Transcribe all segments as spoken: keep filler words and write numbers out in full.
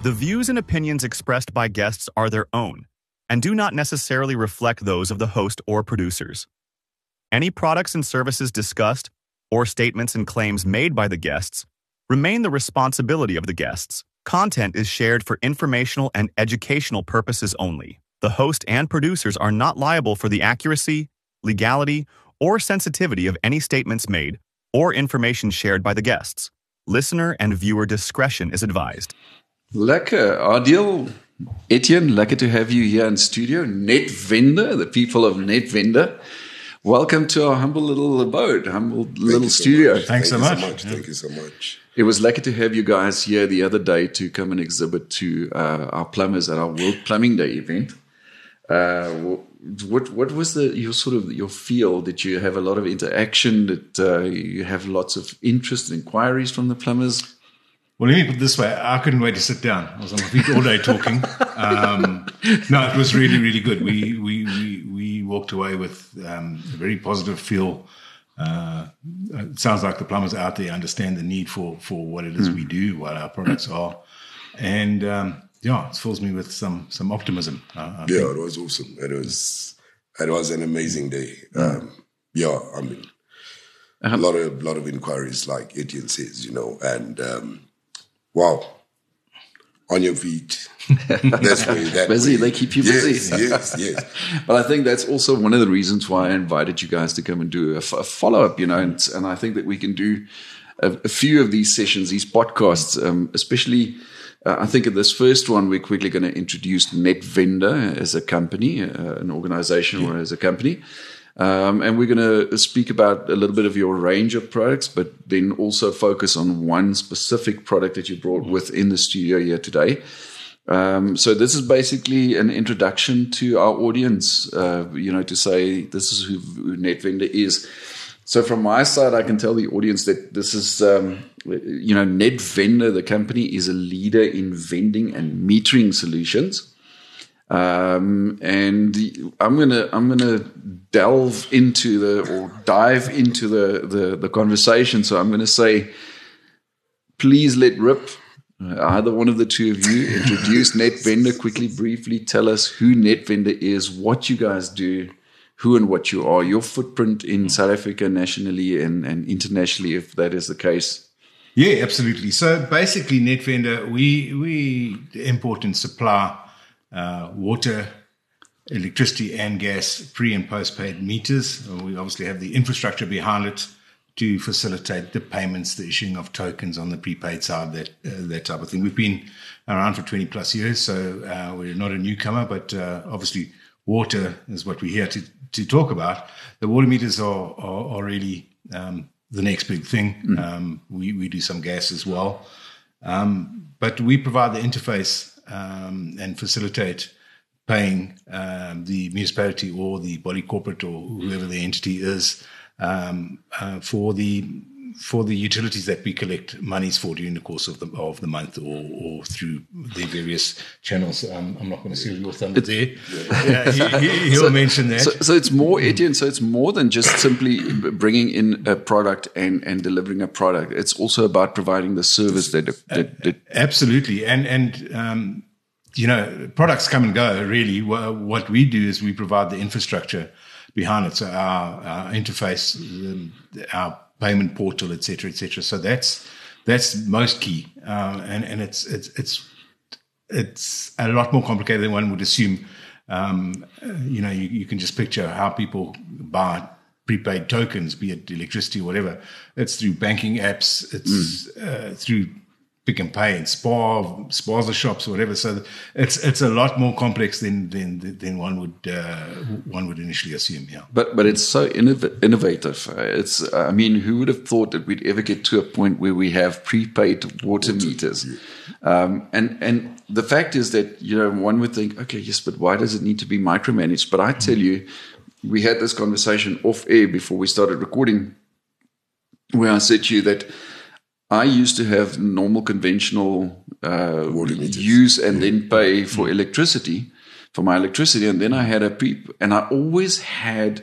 The views and opinions expressed by guests are their own and do not necessarily reflect those of the host or producers. Any products and services discussed or statements and claims made by the guests remain the responsibility of the guests. Content is shared for informational and educational purposes only. The host and producers are not liable for the accuracy, legality, or sensitivity of any statements made or information shared by the guests. Listener and viewer discretion is advised. Lekker, Adil, Etienne, lekker to have you here in studio. Netvender, the people of Netvender. Welcome to our humble little abode, humble Thank little so studio. much. Thanks Thank so you much. So much. Yeah. Thank you so much. It was lucky to have you guys here the other day to come and exhibit to uh, our plumbers at our World Plumbing Day event. Uh, what what was the your sort of your feel? Did you have a lot of interaction? Did uh, you have lots of interest and inquiries from the plumbers? Well, let me put it this way. I couldn't wait to sit down. I was on my feet all day talking. Um, no, it was really, really good. We we we, we walked away with um, a very positive feel. Uh, it sounds like the plumbers out there understand the need for, for what it is mm. we do, what our products are. And, um, yeah, it fills me with some some optimism. Uh, I yeah, think. it was awesome. It was it was an amazing day. Um, yeah, I mean, a lot of lot of inquiries, like Etienne says, you know, and um, wow, on your feet. That's way, that busy, way. they keep you yes, busy. Yes, yes. But I think that's also one of the reasons why I invited you guys to come and do a, f- a follow up, you know, and, and I think that we can do a, a few of these sessions, these podcasts, um, especially. Uh, I think in this first one, we're quickly going to introduce Netvender as a company, uh, an organization yeah. or as a company. Um, and we're going to speak about a little bit of your range of products, but then also focus on one specific product that you brought within the studio here today. Um, so this is basically an introduction to our audience, uh, you know, to say this is who, who Netvender is. So from my side, I can tell the audience that this is, um, you know, Netvender, the company, is a leader in vending and metering solutions. Um, and I'm gonna I'm gonna delve into the or dive into the the, the conversation. So I'm gonna say, please let rip. Uh, either one of the two of you introduce Netvender quickly, briefly. Tell us who Netvender is, what you guys do, who and what you are, your footprint in South Africa nationally and, and internationally, if that is the case. Yeah, absolutely. So basically, Netvender, we we import and supply uh, water, electricity, and gas pre and postpaid meters. We obviously have the infrastructure behind it to facilitate the payments, the issuing of tokens on the prepaid side, that uh, that type of thing. We've been around for twenty plus years, so uh, we're not a newcomer, but uh, obviously water is what we're here to, to talk about. The water meters are, are, are really um, the next big thing. Mm. Um, we, we do some gas as well. Um, but we provide the interface um, and facilitate paying um, the municipality or the body corporate or whoever the entity is um, uh, for the for the utilities that we collect monies for during the course of the of the month or, or through the various channels. Um, I'm not going to steal your thunder there. Yeah, he, he, he'll so, mention that. So, so it's more, Etienne, so it's more than just simply bringing in a product and, and delivering a product. It's also about providing the service that... that, that Absolutely. And, and um, you know, products come and go, really. What we do is we provide the infrastructure behind it. So our, our interface, um, our payment portal, et cetera, et cetera. So that's that's most key, uh, and and it's it's it's it's a lot more complicated than one would assume. Um, you know, you, you can just picture how people buy prepaid tokens, be it electricity or whatever. It's through banking apps. It's mm. uh, through Pick and Pay and Spar, Spaza shops, or whatever. So it's it's a lot more complex than than than one would uh, one would initially assume. Yeah, but but it's so innov- innovative. It's I mean, who would have thought that we'd ever get to a point where we have prepaid water meters? Um, and and the fact is that, you know, one would think, okay, yes, but why does it need to be micromanaged? But I tell you, we had this conversation off air before we started recording, where I said to you that I used to have normal conventional uh, use and yeah. then pay for electricity, for my electricity. And then I had a pre, and I always had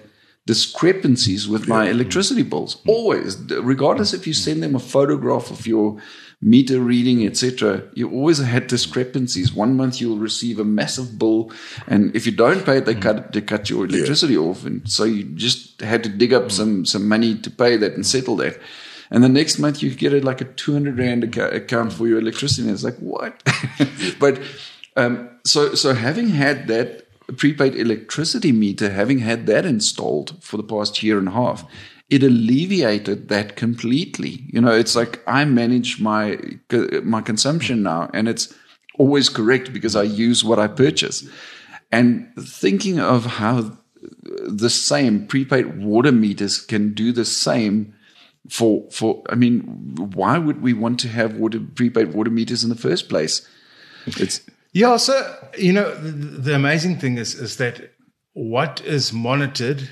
discrepancies with my electricity bills. Always, regardless if you send them a photograph of your meter reading, et cetera, you always had discrepancies. One month you'll receive a massive bill, and if you don't pay it, they cut they cut your electricity yeah. off, and so you just had to dig up some some money to pay that and settle that. And the next month you get a, like a two hundred rand account for your electricity, and it's like what? But um, so so having had that prepaid electricity meter, having had that installed for the past year and a half, it alleviated that completely. You know, it's like I manage my my consumption now, and it's always correct because I use what I purchase. And thinking of how the same prepaid water meters can do the same for for I mean, why would we want to have water prepaid water meters in the first place? It's yeah. So you know, the, the amazing thing is is that what is monitored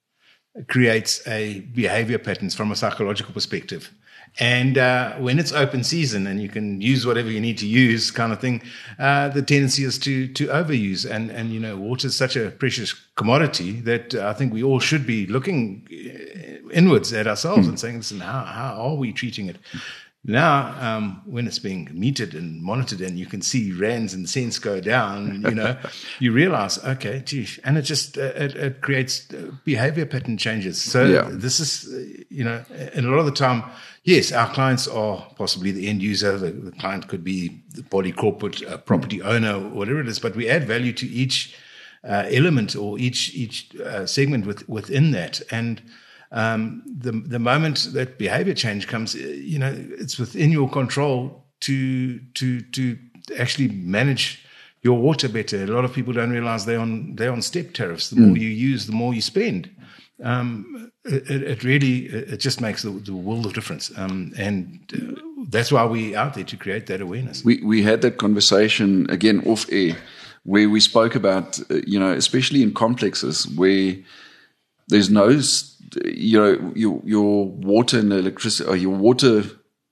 creates a behavior patterns from a psychological perspective. And uh, when it's open season and you can use whatever you need to use kind of thing, uh, the tendency is to to overuse. And, and you know, water is such a precious commodity that uh, I think we all should be looking inwards at ourselves mm. and saying, listen, how, how are we treating it? Now, um, when it's being metered and monitored and you can see rands and cents go down, you know, you realize, okay, geez, and it just, uh, it, it creates behavior pattern changes. So yeah. this is, uh, you know, and a lot of the time, yes, our clients are possibly the end user. The, the client could be the body corporate uh, property owner, whatever it is, but we add value to each uh, element or each, each uh, segment with, within that. And, Um, the the moment that behavior change comes, you know, it's within your control to to to actually manage your water better. A lot of people don't realize they're on they're on step tariffs. The mm. more you use, the more you spend. Um, it, it really it just makes the, the world of difference, um, and uh, that's why we're out there to create that awareness. We we had that conversation again off air, where we spoke about uh, you know, especially in complexes where there's no you know, your your water and electricity, or your water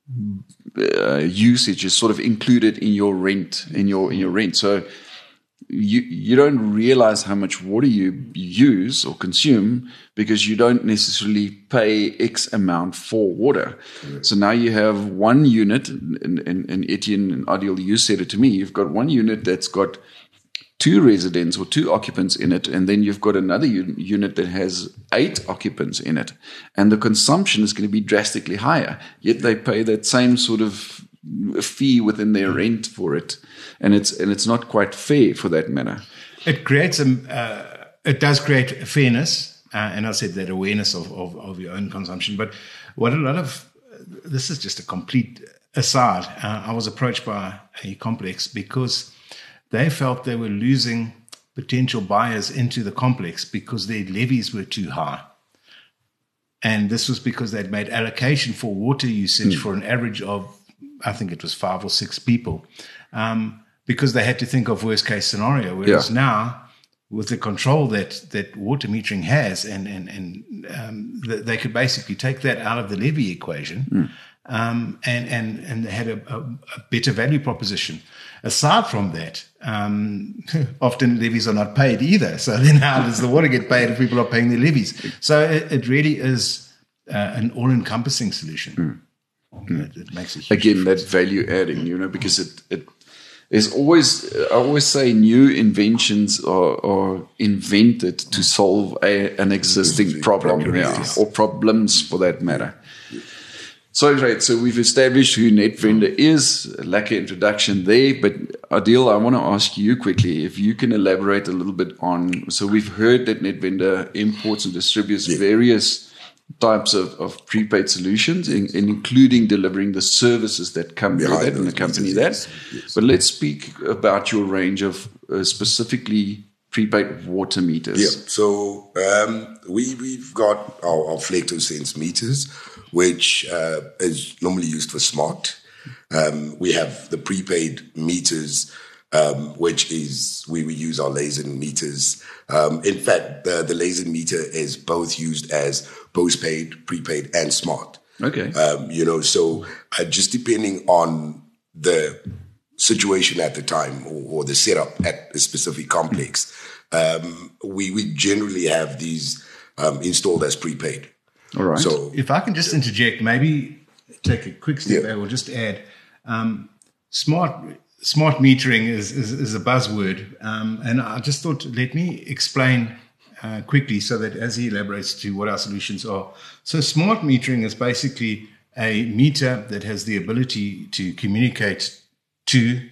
uh, usage is sort of included in your rent, in your in your rent. So you you don't realize how much water you use or consume because you don't necessarily pay X amount for water. Mm-hmm. So now you have one unit, and, and, and Etienne and Adil, you said it to me. You've got one unit that's got two residents or two occupants in it, and then you've got another un- unit that has eight occupants in it, and the consumption is going to be drastically higher, yet they pay that same sort of fee within their rent for it, and it's and it's not quite fair for that matter. It creates a uh, it does create fairness, uh, and I said that awareness of, of of your own consumption. But what a lot of this is just a complete aside. Uh, I was approached by a complex because they felt they were losing potential buyers into the complex because their levies were too high. And this was because they'd made allocation for water usage mm. for an average of, I think it was five or six people, um, because they had to think of worst case scenario. Whereas yeah. now, with the control that that water metering has, and and and um, th- they could basically take that out of the levy equation, mm. um, and and and they had a, a, a better value proposition. Aside from that, um, often levies are not paid either. So then how does the water get paid if people are paying their levies? So it, it really is uh, an all-encompassing solution. Mm. Mm. It, it makes a huge Again, difference. that value adding, you know, because it, it is always, I always say new inventions are, are invented to solve a, an existing problem, problem yeah, yes. or problems for that matter. So great. So we've established who NetVendor is, a lack of introduction there. But Adil, I want to ask you quickly if you can elaborate a little bit on. So we've heard that NetVendor imports and distributes yeah. various types of, of prepaid solutions, in, in including delivering the services that come with it and accompany that. Yes, yes. But let's speak about your range of uh, specifically prepaid water meters. Yeah. So um, we we've got our, our FlectoSense meters, which uh, is normally used for smart. Um, we have the prepaid meters, um, which is we we use our laser meters. Um, in fact, the, the laser meter is both used as postpaid, prepaid, and smart. Okay. Um, you know, so uh, just depending on the situation at the time or, or the setup at a specific complex, um, we we generally have these um, installed as prepaid. All right. So if I can just interject, maybe take a quick step yeah. back or just add, Um, smart smart metering is, is, is a buzzword. Um, and I just thought, let me explain uh, quickly so that as he elaborates to what our solutions are. So smart metering is basically a meter that has the ability to communicate to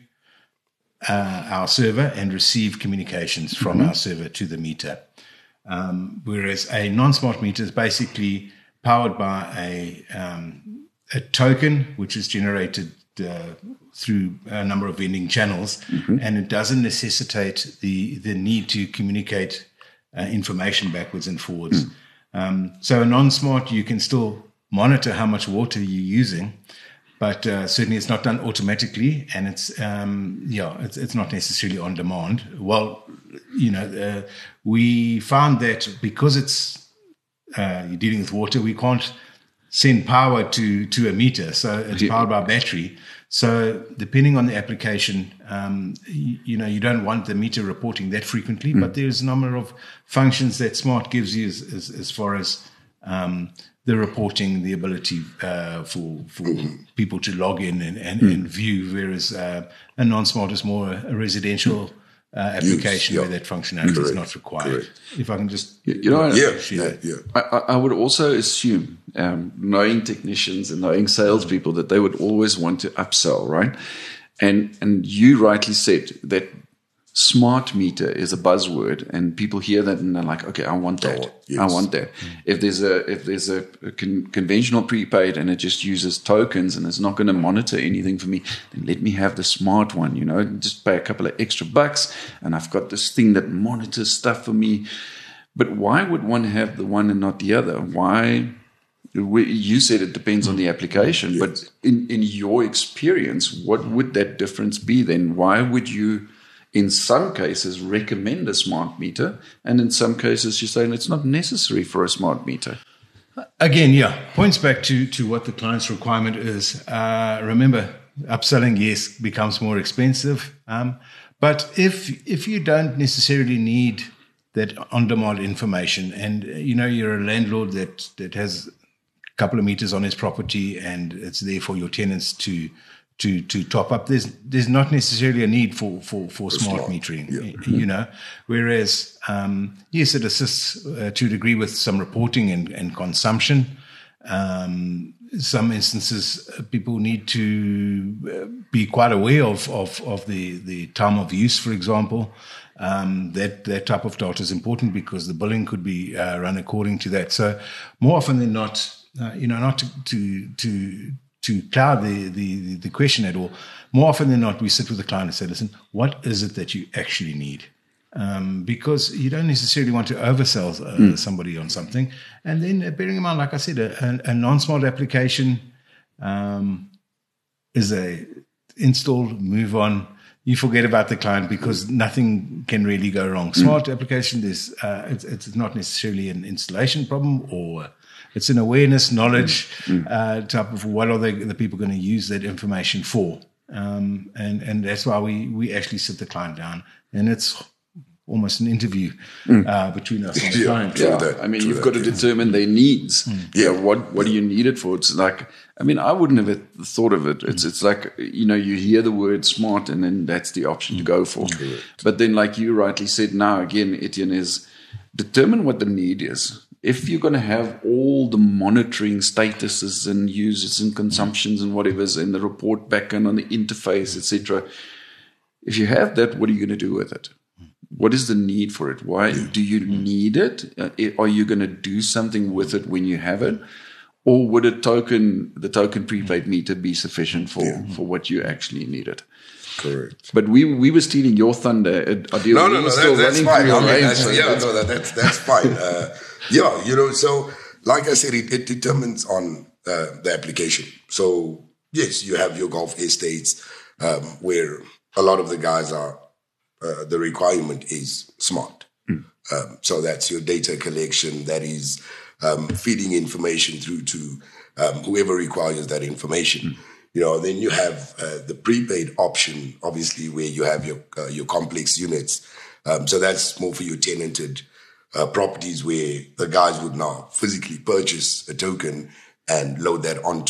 uh, our server and receive communications from mm-hmm. our server to the meter. Um, whereas a non-smart meter is basically powered by a, um, a token, which is generated uh, through a number of vending channels, mm-hmm. and it doesn't necessitate the, the need to communicate uh, information backwards and forwards. Mm. Um, so a non-smart, you can still monitor how much water you're using, but uh, certainly it's not done automatically, and it's um, yeah, it's it's not necessarily on demand. Well, you know, uh, we found that because it's uh, you're dealing with water, we can't send power to to a meter, so it's yeah. powered by battery. So depending on the application, um, you, you know, you don't want the meter reporting that frequently, mm. but there's a number of functions that Smart gives you as as, as far as um, the reporting, the ability uh, for for mm-hmm. people to log in and, and, mm. and view, whereas uh, a non-smart is more a residential uh, application Use, yeah. where that functionality Correct. is not required. Correct. If I can just... You, you know, yeah, yeah, yeah. I, I would also assume, um, knowing technicians and knowing salespeople, that they would always want to upsell, right? And and you rightly said that smart meter is a buzzword, and people hear that and they're like, okay, I want that. Oh, yes. I want that. Mm. If there's a if there's a, a con- conventional prepaid and it just uses tokens and it's not going to monitor anything for me, then let me have the smart one. You know, just pay a couple of extra bucks, and I've got this thing that monitors stuff for me. But why would one have the one and not the other? Why? You said it depends on the application, yes. but in in your experience, what would that difference be then? Why would you, in some cases, recommend a smart meter, and in some cases you're saying it's not necessary for a smart meter? Again, yeah, points back to, to what the client's requirement is. Uh, remember, upselling, yes, becomes more expensive. Um, but if if you don't necessarily need that on-demand information, and you know you're a landlord that, that has a couple of meters on his property and it's there for your tenants to to to top up, there's there's not necessarily a need for for, for smart, smart metering, yeah. you know. Whereas, um, yes, it assists uh, to a degree with some reporting and, and consumption. Um, some instances, uh, people need to uh, be quite aware of, of, of the, the time of use, for example. Um, that, that type of data is important because the billing could be uh, run according to that. So more often than not, uh, you know, not to to to to cloud the, the, the question at all. More often than not, we sit with the client and say, listen, what is it that you actually need? Um, because you don't necessarily want to oversell uh, mm. somebody on something. And then uh, bearing in mind, like I said, a, a non-smart application um, is a install, move on. You forget about the client because nothing can really go wrong. Smart mm. application, is uh, it's, it's not necessarily an installation problem, or it's an awareness, knowledge mm. uh, type of what are they, the people going to use that information for. Um, and, and that's why we, we actually sit the client down, and it's almost an interview mm. uh, between us and the yeah, client. Yeah, that, I mean, you've that, got to yeah. determine their needs. Mm. Yeah, what what do you need it for? It's like, I mean, I wouldn't have thought of it. It's mm. it's like, you know, you hear the word smart, and then that's the option mm. to go for. Correct. But then, like you rightly said, now again, Etienne, is determine what the need is. If you're going to have all the monitoring statuses and users and consumptions and whatever's in the report back and on the interface, et cetera, if you have that, what are you going to do with it? What is the need for it? Why do you need it? Uh, are you going to do something with it when you have it? Or would a token, the token prepaid meter be sufficient for, yeah. for what you actually needed? Correct. But we we were stealing your thunder. Adil. No, no, we no, still that, that's running fine. I mean, that's, yeah, no, that, that's that's fine. Uh, yeah, you know, so like I said, it, it determines on uh, the application. So yes, you have your golf estates um, where a lot of the guys are. Uh, the requirement is smart. Mm. Um, so that's your data collection. That is um, feeding information through to um, whoever requires that information. Mm. You know, then you have uh, the prepaid option, obviously, where you have your uh, your complex units. Um, so that's more for your tenanted uh, properties where the guys would now physically purchase a token and load that onto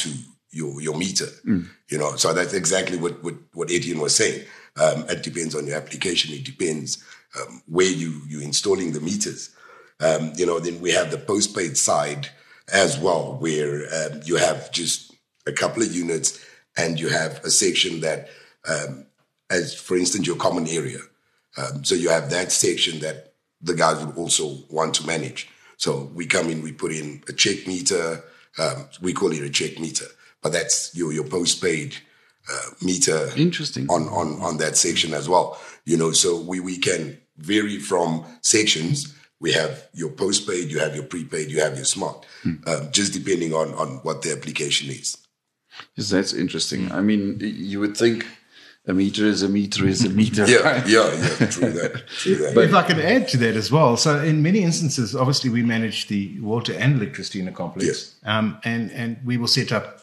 your your meter. Mm. You know, so that's exactly what what, what Etienne was saying. Um, it depends on your application. It depends um, where you you're installing the meters. Um, you know, then we have the postpaid side as well, where um, you have just a couple of units and you have a section that, um, as for instance, your common area. Um, so you have that section that the guys would also want to manage. So we come in, we put in a check meter. Um, we call it a check meter, but that's your your postpaid uh, meter. Interesting. On, on on that section as well. You know, so we we can vary from sections. We have your postpaid, you have your prepaid, you have your smart, hmm. um, just depending on, on what the application is. Yes, that's interesting. I mean, you would think a meter is a meter is a meter. yeah, right? yeah, yeah, true that. True that. But if I could add to that as well, so in many instances, obviously we manage the water and electricity in a complex, yes. um, and and we will set up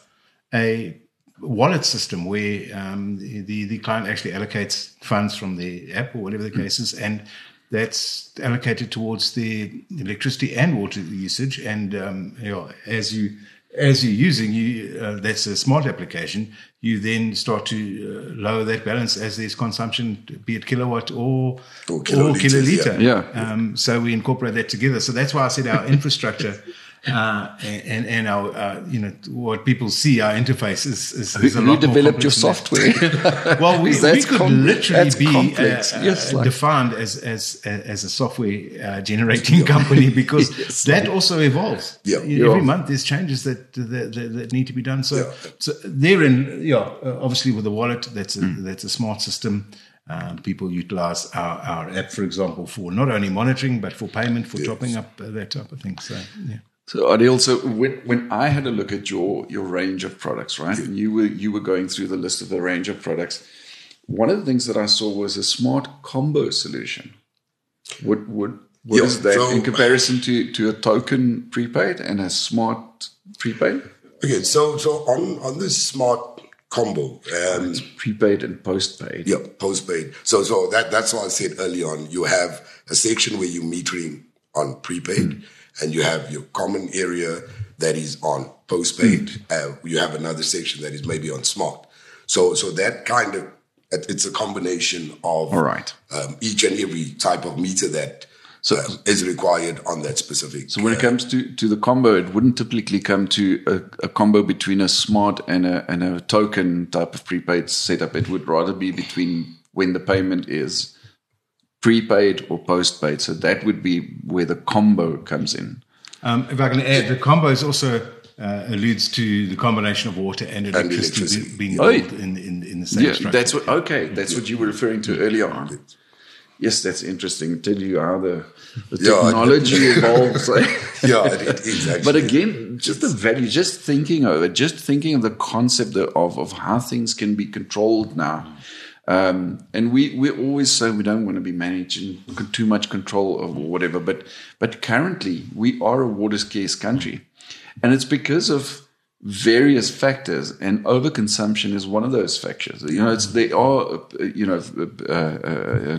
a wallet system where um, the the client actually allocates funds from the app or whatever the case is, and that's allocated towards the electricity and water usage. And um, you know, as you as you're using, you uh, that's a smart application. You then start to uh, lower that balance as there's consumption, be it kilowatt or or kiloliters, or kiloliter. Yeah. Um, so we incorporate that together. So that's why I said our infrastructure. Uh, and and our uh, you know what people see, our interface is, is, is a Who lot developed more your software? Well, we, we could com- literally be complex. uh, yes, uh, like. defined as as as a software uh, generating company because yes, that like. also evolves. Yeah. You know, every Yeah. month there's changes that that, that that need to be done. So Yeah. so therein, yeah, uh, obviously with the wallet, that's a mm. that's a smart system. Um, people utilize our, our app, for example, for not only monitoring but for payment, for yes. topping up uh, that type of thing. So yeah. So Adil, so when, when I had a look at your, your range of products, right, and you were you were going through the list of the range of products, one of the things that I saw was a smart combo solution. What what what Yeah, is that so- in comparison to, to a token prepaid and a smart prepaid? Okay, so so on on this smart combo, um, It's prepaid and postpaid. yeah, postpaid. So so that that's why I said early on. You have a section where you're metering on prepaid. Mm. And you have your common area that is on postpaid. Mm. Uh, you have another section that is maybe on smart. So, so that kind of it's a combination of All right. um, each and every type of meter that so, um, is required on that specific. So, when uh, it comes to, to the combo, it wouldn't typically come to a, a combo between a smart and a and a token type of prepaid setup. It would rather be between when the payment is prepaid or postpaid. So that would be where the combo comes in. Um, if I can add, the combo is also uh, alludes to the combination of water and electricity, electricity. being Oh, involved in, in, in the same Yeah, structure. that's what. Okay, that's what you were referring to earlier on. Yes, that's interesting. Tell you how the, the Yeah, technology evolves. yeah, it, it is actually. But again, just the value, just thinking of it, just thinking of the concept of of how things can be controlled now. Um, and we, we always say we don't want to be managing too much control of whatever, but but currently we are a water scarce country, and it's because of various factors, and overconsumption is one of those factors. You know, it's they are you know uh, uh,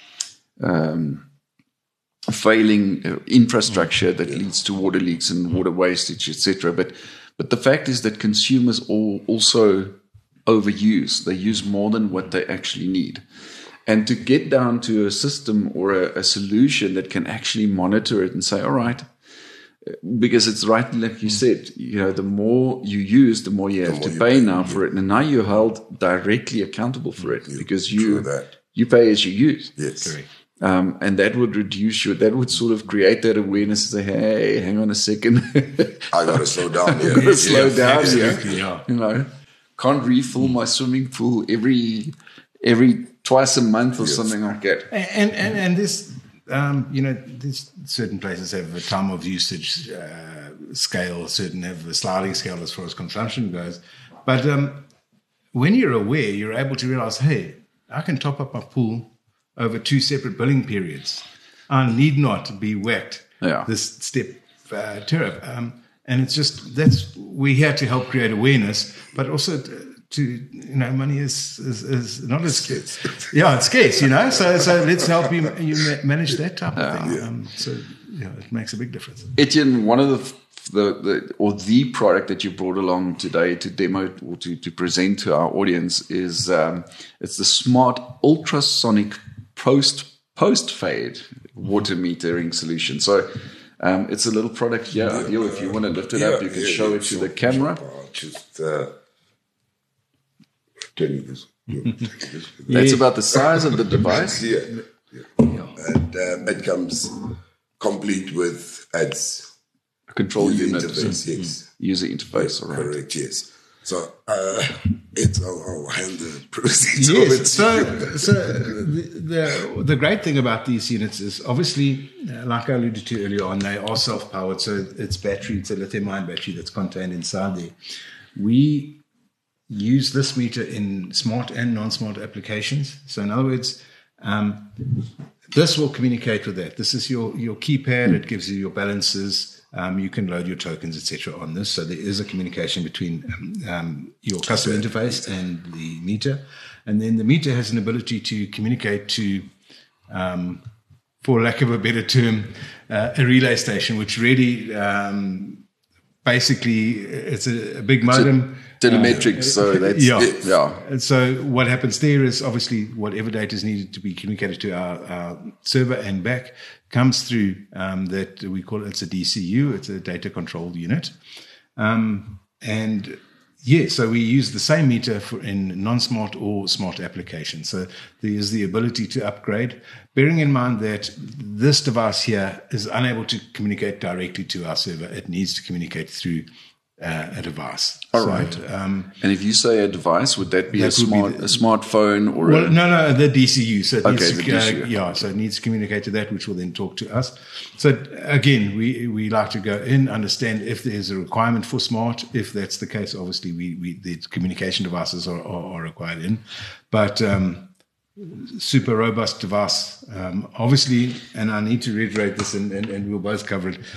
um, failing infrastructure that leads to water leaks and water wastage, et cetera. But but the fact is that consumers all also overuse. They use more than what they actually need. And to get down to a system or a, a solution that can actually monitor it and say, all right, because it's right, like you said, you know, the more you use, the more you have to pay now for it. And now you're held directly accountable for it because you you pay as you use. Yes. Correct. Um, and that would reduce your, that would sort of create that awareness and say, hey, hang on a second. I got to slow down here. I've got to slow yeah, down exactly, here. yeah. You know, can't refill my swimming pool every every twice a month or yes. something like that. And and and this, um, you know, this certain places have a time of usage uh, scale, certain have a sliding scale as far as consumption goes. But um, when you're aware, you're able to realize, hey, I can top up my pool over two separate billing periods. I need not be whacked yeah. this step uh, tariff. Um, And it's just, that's, we're here to help create awareness, but also to, to you know, money is, is, is not as scarce. Yeah, it's scarce, you know, so so let's help you, you manage that type of thing. Yeah. Um, so, yeah, it makes a big difference. Etienne, one of the the, the or the product that you brought along today to demo or to, to present to our audience is um, it's the smart ultrasonic post post fade water metering solution. So um, it's a little product here. Yeah, Adil, if you want to lift it yeah, up, you can yeah, show yeah, it to sure, the camera. Sure. Just uh, turn this. That's about the size of the device. Yeah, yeah. And um, it comes complete with its control unit, interface. Yes, user interface. All right. Correct. Yes. So uh, it's I'll, I'll hand the proceeds Yes. over to So, you. so the, the the great thing about these units is obviously, uh, like I alluded to earlier on, they are self-powered. So it's battery, it's a lithium-ion battery that's contained inside there. We use this meter in smart and non-smart applications. So in other words, um, this will communicate with that. This is your your keypad. It gives you your balances. Um, you can load your tokens, et cetera, on this. So there is a communication between um, um, your customer interface and the meter, and then the meter has an ability to communicate to, um, for lack of a better term, uh, a relay station, which really um, basically it's a, a big modem. Telemetrics, uh, so that's yeah. yeah. And so what happens there is obviously whatever data is needed to be communicated to our, our server and back comes through um, that we call it, it's a D C U, it's a data control unit. Um, and yeah, so we use the same meter for in non-smart or smart applications. So there is the ability to upgrade, bearing in mind that this device here is unable to communicate directly to our server. It needs to communicate through Uh, a device. All so, right. Um, and if you say a device, would that be that a smart be the, a smartphone or well, a, no, no, the D C U. So it okay, needs the to, D C U. uh, yeah, so it needs to communicate to that, which will then talk to us. So again, we we like to go in, understand if there's a requirement for smart. If that's the case, obviously we we the communication devices are are, are required in, but. Um, super robust device, um, obviously, and I need to reiterate this, and, and, and we'll both cover it.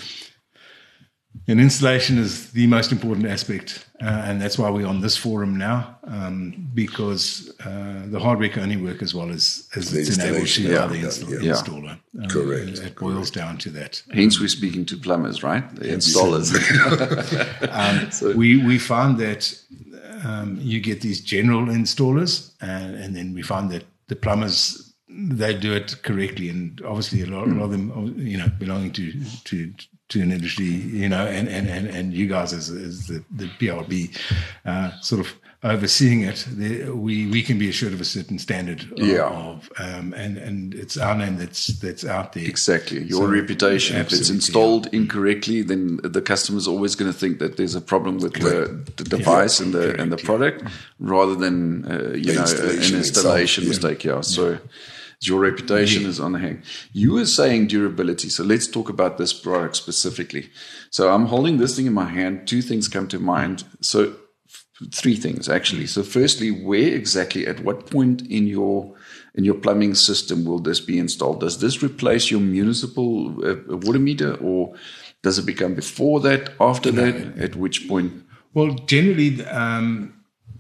And installation is the most important aspect, uh, and that's why we're on this forum now, um, because uh, the hardware can only work as well as, as The it's enabled to installation, by yeah, the install, yeah. installer. Um, Correct, It, it boils down to that. Hence, we're speaking to plumbers, right? The installers. um, So- we we found that um, you get these general installers, and, and then we found that the plumbers, they do it correctly, and obviously a lot, a lot of them, you know, belonging to to to an industry, you know, and and and, and you guys as, as the, the P R B uh, sort of overseeing it, the, we we can be assured of a certain standard of, Yeah. of um, and and it's our name that's that's out there. Exactly. Your So, reputation. If it's absolutely, installed incorrectly, then the customer's always going to think that there's a problem with the, the device Yeah, and the correct, and the yeah. product, rather than uh, you The know installation an installation itself, mistake. Yeah. So your reputation is on the hang. You were saying durability. So let's talk about this product specifically. So I'm holding this thing in my hand. Two things come to mind. So three things actually. So firstly, where exactly, at what point in your in your plumbing system will this be installed? Does this replace your municipal uh, water meter, or does it become before that, after No. that? At which point? Well, generally, um,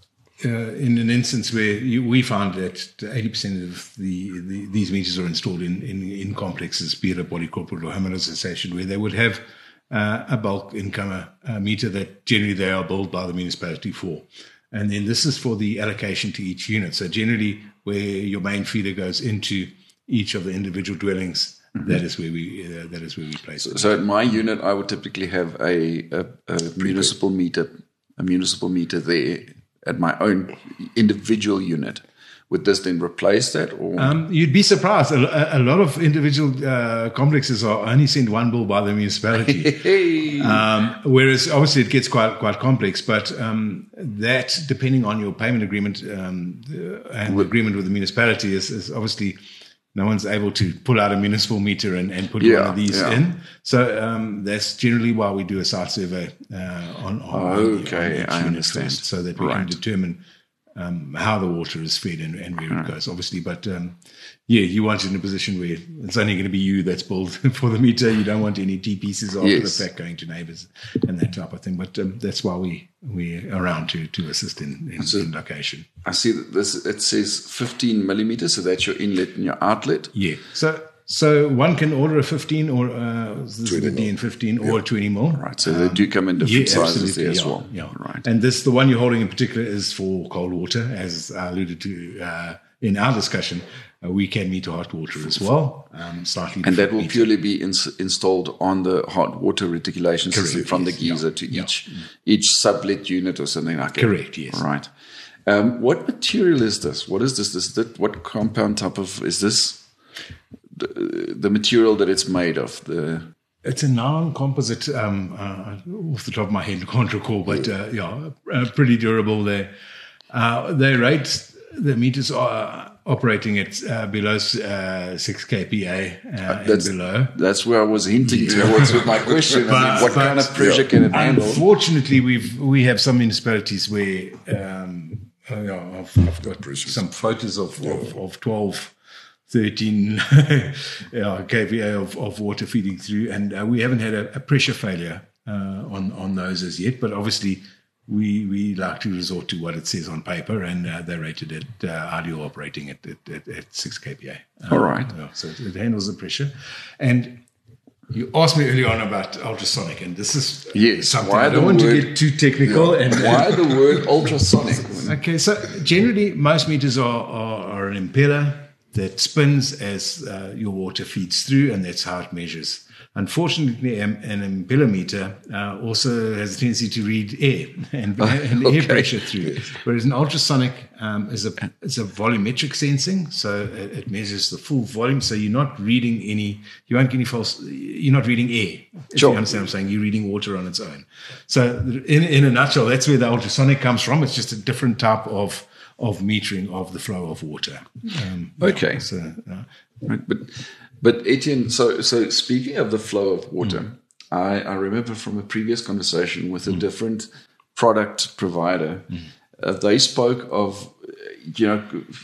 uh, in an instance where you, we found that eighty percent of the, the these meters are installed in, in, in complexes, be it a body corporate or homeowners association, where they would have uh, a bulk income uh, meter that generally they are billed by the municipality for. And then this is for the allocation to each unit. So generally, where your main feeder goes into each of the individual dwellings, mm-hmm. that is where we uh, that is where we place it. So at my unit, I would typically have a, a, a municipal meter, a municipal meter there at my own individual unit. Would this then replace that? Or Um, you'd be surprised. A, a lot of individual uh, complexes are only sent one bill by the municipality. hey, Um, whereas obviously it gets quite quite complex, but um, that, depending on your payment agreement um, uh, and the agreement with the municipality, is, is obviously no one's able to pull out a municipal meter and, and put Yeah, one of these yeah. in. So um, that's generally why we do a site survey uh, on, on, on the- Okay, on each I unit understand. first, so that we Right. can determine um, how the water is fed and, and where it goes, obviously. But um, yeah, you want it in a position where it's only going to be you that's billed for the meter. You don't want any T pieces after Yes. the fact going to neighbours and that type of thing. But um, that's why we we're around to to assist in, in, in location. I see that this, it says fifteen millimeters, so that's your inlet and your outlet. Yeah. So So one can order a fifteen or uh, this is the D N fifteen or a twenty mil. Right. So they do come in different Yeah, sizes there as yeah, well. yeah. Right. And this, the one you're holding in particular, is for cold water, as I alluded to uh, in our discussion. Uh, we can meter hot water as well, um, slightly. And that will meter. purely be ins- installed on the hot water reticulation system Correct, from yes, the geyser yeah, to yeah. each each sublet unit or something like that. Correct, yes. Right. Um, what material is this? What is this? This that what compound type of is this? The, the material that it's made of. The It's a non-composite. Um, uh, off the top of my head, I can't recall, but uh, yeah, uh, pretty durable. There, uh, they rate the meters are operating at uh, below uh, six K P A uh, and that's, below. That's where I was hinting towards with my question. I But- mean, what but- kind of pressure yeah. can it handle? Unfortunately, we've we have some municipalities where um, oh, yeah, I've, I've got some photos of of, of twelve, thirteen yeah, K V A of, of water feeding through, and uh, we haven't had a, a pressure failure uh, on on those as yet. But obviously, we we like to resort to what it says on paper, and uh, they're rated at uh, ideal operating at at, at, at six K P A. Um, All right. yeah, so it handles the pressure, and. You asked me earlier on about ultrasonic, and this is Yes, something why I don't the want word- to get too technical. And Why the word ultrasonic? okay, so generally most meters are, are, are an impeller that spins as uh, your water feeds through, and that's how it measures. Unfortunately, an, an impeller meter uh, also has a tendency to read air and, and Okay. air pressure through, whereas an ultrasonic um, is a is a volumetric sensing, so it, it measures the full volume. So you're not reading any, you won't get any false. You're not reading air. If Sure. you understand what I'm saying, you're reading water on its own. So in in a nutshell, that's where the ultrasonic comes from. It's just a different type of of metering of the flow of water. Um, Okay. yeah, so, uh, Right, but but Etienne, so so speaking of the flow of water, Mm. I, I remember from a previous conversation with a Mm. different product provider, uh, they spoke of you know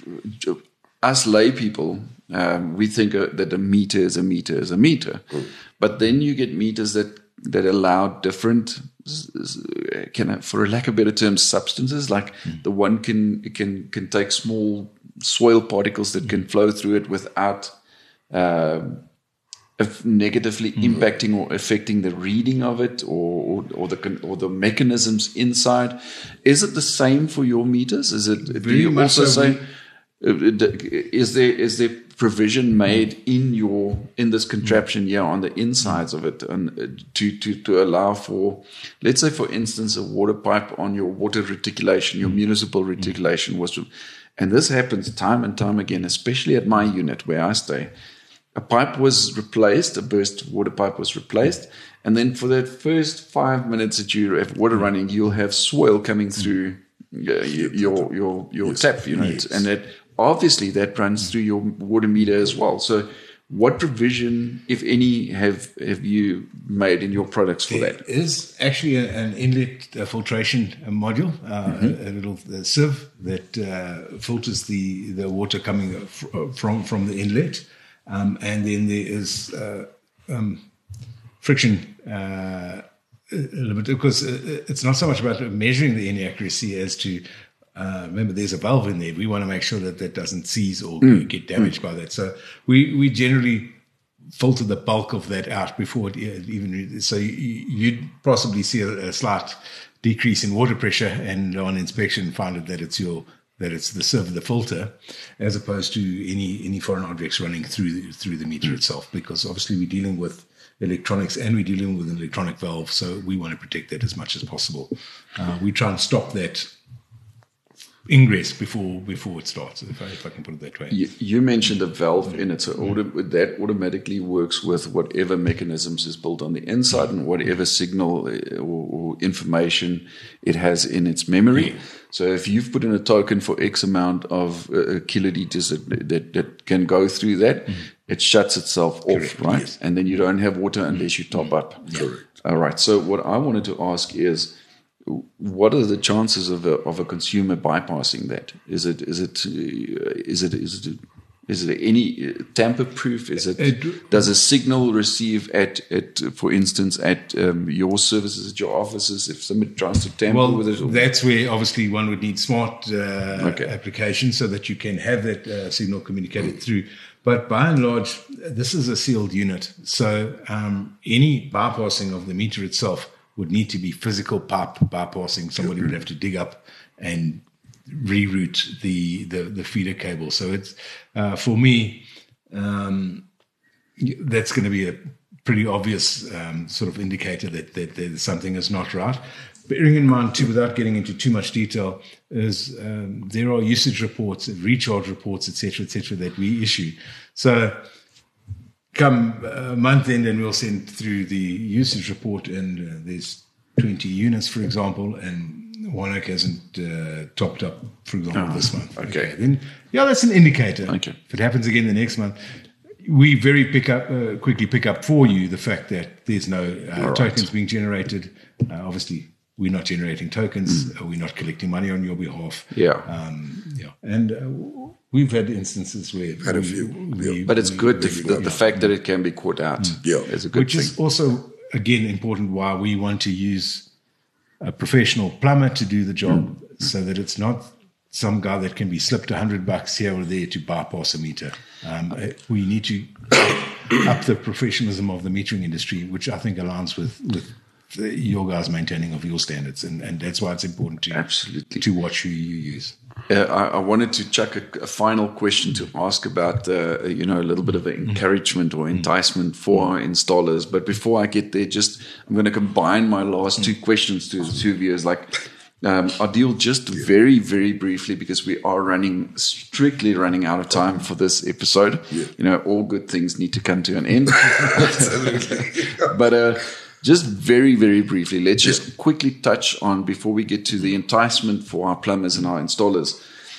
us lay people. Um, we think uh, that a meter is a meter is a meter, but then you get meters that that allow different, can I, for a lack of better terms, substances. Like the one can can can take small soil particles that can flow through it without um, if negatively impacting or affecting the reading of it, or, or or the con- or the mechanisms inside. Is it the same for your meters? Is it? Do Very you much also so. say? Is there is there provision made in your in this contraption here on the insides of it, and uh, to to to allow for, let's say for instance, a water pipe on your water reticulation, your municipal reticulation was, and this happens time and time again, especially at my unit where I stay. A pipe was replaced, a burst water pipe was replaced, and then for that first five minutes that you have water running, you'll have soil coming through uh, your your your, your Yes. tap unit, Yes. and that obviously that runs through your water meter as well. So, what provision, if any, have have you made in your products for There that? is actually a, an inlet uh, filtration uh, module, uh, Mm-hmm. a, a little uh, sieve that uh, filters the, the water coming f- uh, from from the inlet, um, and then there is uh, um, friction uh, limit, because it's not so much about measuring the inaccuracy as to Uh, remember, there's a valve in there. We want to make sure that that doesn't seize or Mm. get damaged by that. So we, we generally filter the bulk of that out before it even. So you, you'd possibly see a, a slight decrease in water pressure, and on inspection find it that it's your that it's the sieve, the filter, as opposed to any any foreign objects running through the, through the meter itself. Because obviously we're dealing with electronics and we're dealing with an electronic valve, so we want to protect that as much as possible. Uh, we try and stop that ingress before before it starts, if I, if I can put it that way. You, you mentioned a valve in it, so auto, that automatically works with whatever mechanisms is built on the inside and whatever signal or, or information it has in its memory. Yeah. So if you've put in a token for X amount of uh, kiloliters that, that that can go through that, mm. it shuts itself off, Correct. right? Yes. And then you don't have water unless you top up. Correct. All right. So what I wanted to ask is, what are the chances of a of a consumer bypassing that? Is it is it uh, is it is it Is there any tamper proof? Is it, it does a signal receive at, at for instance, at um, your services, at your offices, if somebody tries to tamper well, with it? Or? That's where obviously one would need smart uh, okay. applications so that you can have that uh, signal communicated through. But by and large, this is a sealed unit. So um, any bypassing of the meter itself would need to be physical pipe bypassing. Somebody would have to dig up and reroute the, the, the feeder cable. So it's, uh, for me, um, that's going to be a pretty obvious um, sort of indicator that, that, that something is not right. Bearing in mind, too, without getting into too much detail, is um, there are usage reports, recharge reports, et cetera, et cetera, that we issue. So come a month end, and we'll send through the usage report, and uh, there's twenty units, for example, and one oak hasn't uh, topped up, for example, oh, this month. Okay. okay. Then, yeah, that's an indicator. Okay. If it happens again the next month, we very pick up, uh, quickly pick up for you the fact that there's no uh, right. tokens being generated. Uh, obviously, we're not generating tokens. Mm. Uh, we're not collecting money on your behalf. Yeah. Um, yeah. And uh, we've had instances where had we, a few. We, yeah. But it's we, good we, the, we, the, yeah. the fact that it can be caught out. Mm. Yeah, is a good Which thing. is also again important why we want to use a professional plumber to do the job, mm. so that it's not some guy that can be slipped a hundred bucks here or there to bypass a meter. Um, we need to up the professionalism of the metering industry, which I think aligns with, with the, your guys' maintaining of your standards, and, and that's why it's important to absolutely to watch who you use. Uh, I, I wanted to chuck a, a final question to ask about, uh, you know, a little bit of an encouragement or enticement for our installers. But before I get there, just I'm going to combine my last two questions to the two viewers. Like, um, Adil, just very, very briefly, because we are running strictly running out of time for this episode. Yeah. You know, all good things need to come to an end. Absolutely. But uh, just very, very briefly, let's just quickly touch on, before we get to the enticement for our plumbers and our installers,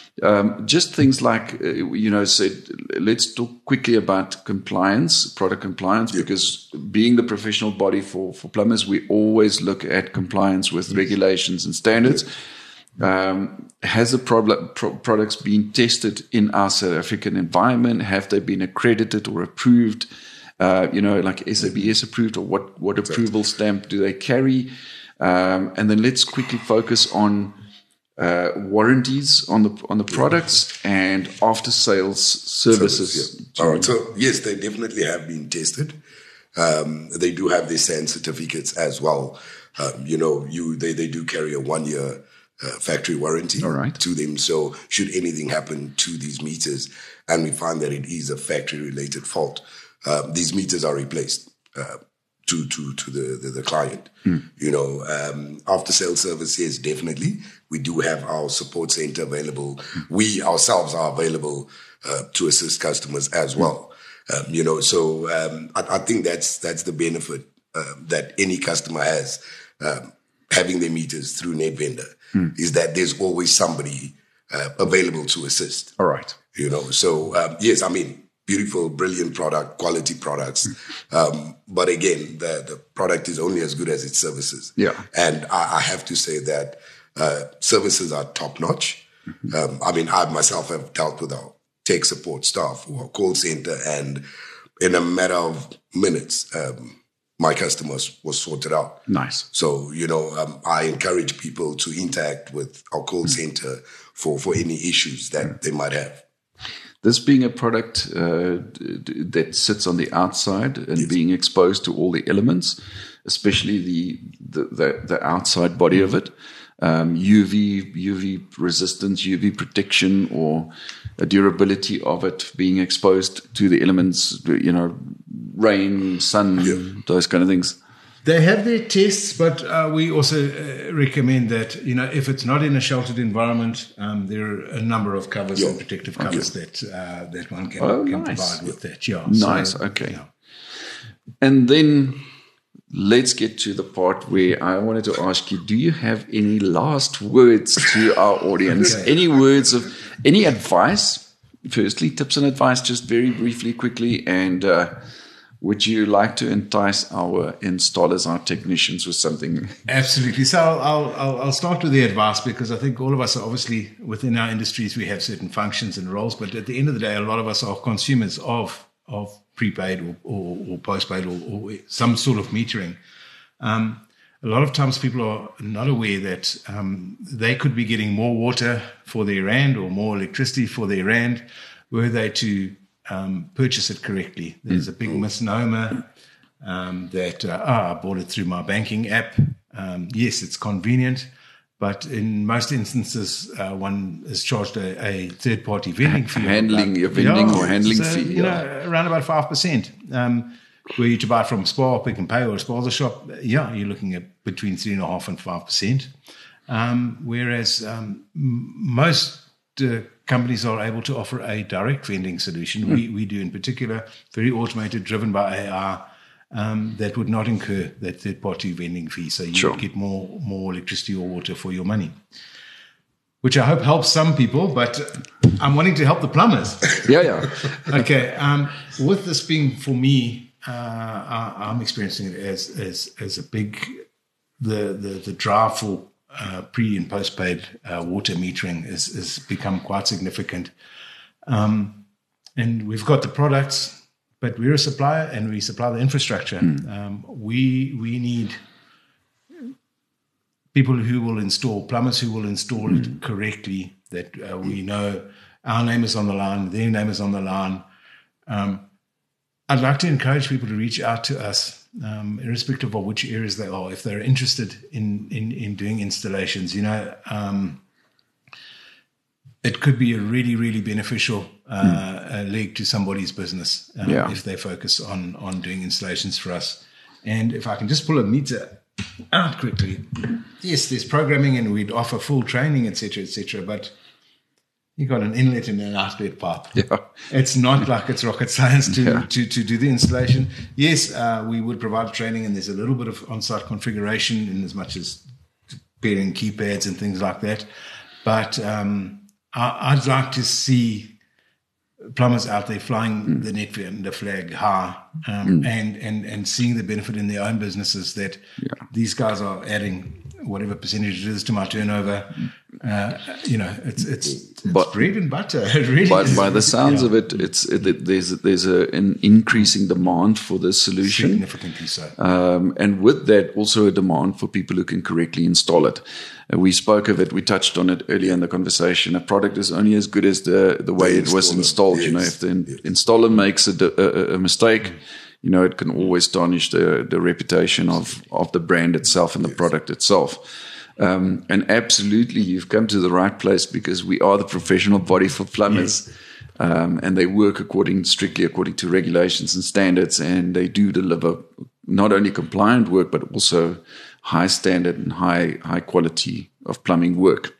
um, just things like, uh, you know, said, let's talk quickly about compliance, product compliance, yeah. because being the professional body for, for plumbers, we always look at compliance with yes. regulations and standards. Yeah. Um, has the pro- pro- products been tested in our South African environment? Have they been accredited or approved? Uh, you know, like S A B S approved, or what, what approval stamp do they carry? Um, and then let's quickly focus on uh, warranties on the on the products and after sales services. Service, yeah. All right. So yes, they definitely have been tested. Um, they do have their S A N certificates as well. Um, you know, you they, they do carry a one year uh, factory warranty All right. to them. So should anything happen to these meters, and we find that it is a factory related fault, Uh, these meters are replaced uh, to to to the the, the client. Mm. You know, um, after sales service, yes, definitely. We do have our support center available. Mm. We ourselves are available uh, to assist customers as well. Mm. Um, you know, so um, I, I think that's that's the benefit uh, that any customer has um, having their meters through NetVendor, mm. is that there's always somebody uh, available to assist. All right. You know, so um, yes, I mean, beautiful, brilliant product, quality products. Um, but again, the, the product is only as good as its services. Yeah. And I, I have to say that uh, services are top notch. Mm-hmm. Um, I mean, I myself have dealt with our tech support staff or our call center, and in a matter of minutes, um, my customers was sorted out. Nice. So, you know, um, I encourage people to interact with our call center for, for any issues that mm. they might have. This being a product uh, that sits on the outside and yes. being exposed to all the elements, especially the the, the, the outside body mm-hmm. of it, um, U V U V resistance, U V protection, or a durability of it being exposed to the elements, you know, rain, sun, yeah. those kind of things. They have their tests, but uh, we also uh, recommend that, you know, if it's not in a sheltered environment, um, there are a number of covers yeah. and protective covers okay. that uh, that one can, oh, can nice. provide with that. Yeah, nice, so, okay. Yeah. And then let's get to the part where I wanted to ask you, do you have any last words to our audience? Okay. Any words of, any advice? Firstly, tips and advice, just very briefly, quickly, and uh, would you like to entice our installers, our technicians, with something? Absolutely. So I'll, I'll, I'll start with the advice, because I think all of us are obviously within our industries, we have certain functions and roles, but at the end of the day, a lot of us are consumers of, of prepaid or, or, or postpaid or, or some sort of metering. Um, a lot of times people are not aware that um, they could be getting more water for their rand or more electricity for their rand were they to um, purchase it correctly. There's a big misnomer um, that, uh, ah, I bought it through my banking app. Um, yes, it's convenient, but in most instances, uh, one is charged a, a third-party vending fee. Handling, about, your vending yeah, or handling so, fee. You yeah. know, around about five percent. Um, were you to buy from Spar, Pick and Pay, or a Spaza shop, yeah, you're looking at between three and a half and five percent. Um, whereas um, m- most uh, companies are able to offer a direct vending solution. Mm. We we do in particular, very automated, driven by A I, um, that would not incur that third-party vending fee. So you sure. would get more more electricity or water for your money, which I hope helps some people, but I'm wanting to help the plumbers. Yeah, yeah. Okay. Um, with this being, for me, uh, I, I'm experiencing it as as as a big the the the drive for uh, pre and postpaid uh, water metering is is become quite significant, um, and we've got the products, but we're a supplier and we supply the infrastructure. Mm. Um, we we need people who will install, plumbers who will install mm. it correctly, that uh, we know our name is on the line, their name is on the line. Um, I'd like to encourage people to reach out to us, um, irrespective of which areas they are, if they're interested in in, in doing installations. You know, um, it could be a really, really beneficial uh, mm. leg to somebody's business um, yeah. if they focus on, on doing installations for us. And if I can just pull a meter out quickly. Yes, there's programming and we'd offer full training, et cetera, et cetera, but you got an inlet and an outlet pipe. Yeah. It's not like it's rocket science to, yeah. to, to do the installation. Yes, uh, we would provide training, and there's a little bit of on-site configuration in as much as pairing keypads and things like that. But um, I, I'd like to see plumbers out there flying mm. the Netfender flag high um, mm. and, and, and seeing the benefit in their own businesses that yeah. these guys are adding whatever percentage it is to my turnover. Uh, you know, it's it's, it's but, bread and butter. It really but is. by the sounds yeah. of it, it's it, there's there's a, an increasing demand for this solution, significantly so. Um, and with that, also a demand for people who can correctly install it. Uh, we spoke of it. We touched on it earlier in the conversation. A product is only as good as the the way the it was installed. Yes. You know, if the yes. installer makes a, a, a mistake. Mm. You know, it can always tarnish the, the reputation of, of the brand itself and the yes. product itself. Um, and absolutely, you've come to the right place, because we are the professional body for plumbers. Yes. Um, and they work according strictly according to regulations and standards. And they do deliver not only compliant work, but also high standard and high high quality of plumbing work.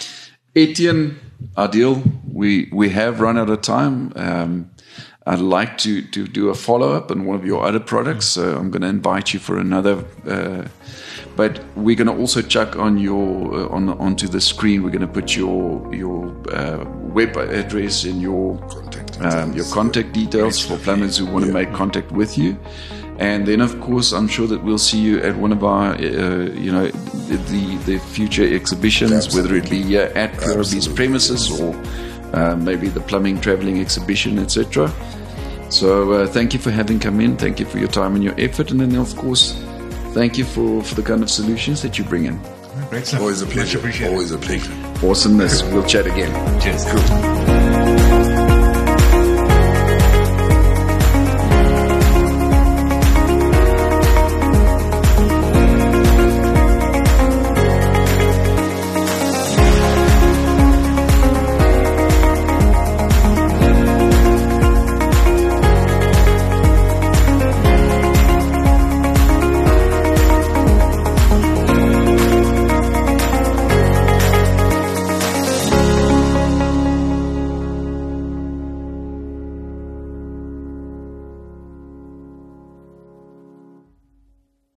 Etienne, Adil, we, we have run out of time. Um, I'd like to, to do a follow-up on one of your other products. So I'm going to invite you for another. Uh, but we're going to also chuck on your uh, on onto the screen. We're going to put your your uh, web address and your contact um, your contact details for plumbers who want to yeah. make contact with you. And then, of course, I'm sure that we'll see you at one of our, uh, you know, the the future exhibitions, Absolutely. whether it be uh, at P R B's premises or uh, maybe the plumbing traveling exhibition, et cetera. So uh, thank you for having come in. Thank you for your time and your effort. And then, of course, thank you for, for the kind of solutions that you bring in. Great stuff. Always a pleasure. Always a pleasure. Awesomeness. We'll chat again. Cheers. Cool.